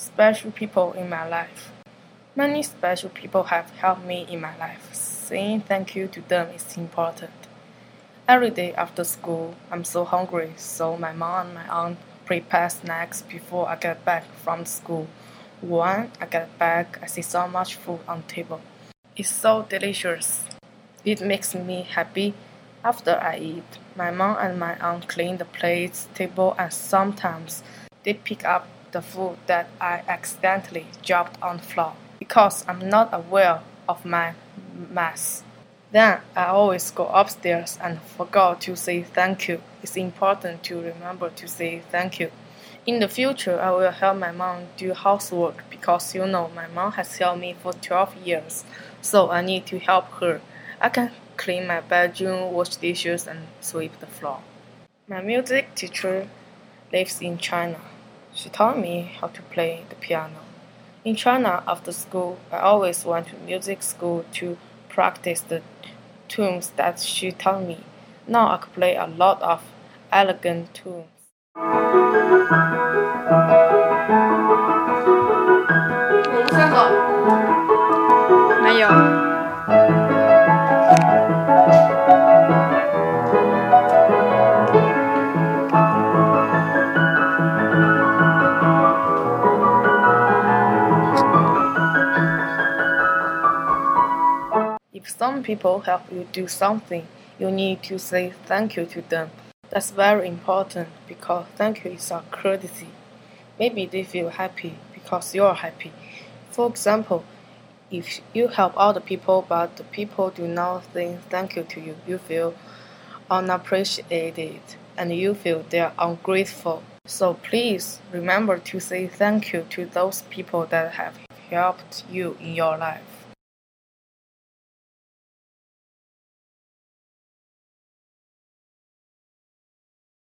special people in my life. Many special people have helped me in my life. Saying thank you to them is important. Every day after school, I'm so hungry, so my mom and my aunt prepare snacks before I get back from school. When I get back, I see so much food on the table. It's so delicious. It makes me happy. After I eat, my mom and my aunt clean the plates, table, and sometimes they pick up the food that I accidentally dropped on the floor because I'm not aware of my mess. Then I always go upstairs and forgot to say thank you. It's important to remember to say thank you. In the future, I will help my mom do housework because my mom has helped me for 12 years, so I need to help her. I can clean my bedroom, wash dishes, and sweep the floor. My music teacher lives in China. She taught me how to play the piano. In China, after school, I always went to music school to practice the tunes that she taught me. Now I can play a lot of elegant tunes. 没有。 If some people help you do something, you need to say thank you to them. That's very important because thank you is a courtesy. Maybe they feel happy because you're happy. For example, if you help other people but the people do not say thank you to you, you feel unappreciated and you feel they are ungrateful. So please remember to say thank you to those people that have helped you in your life.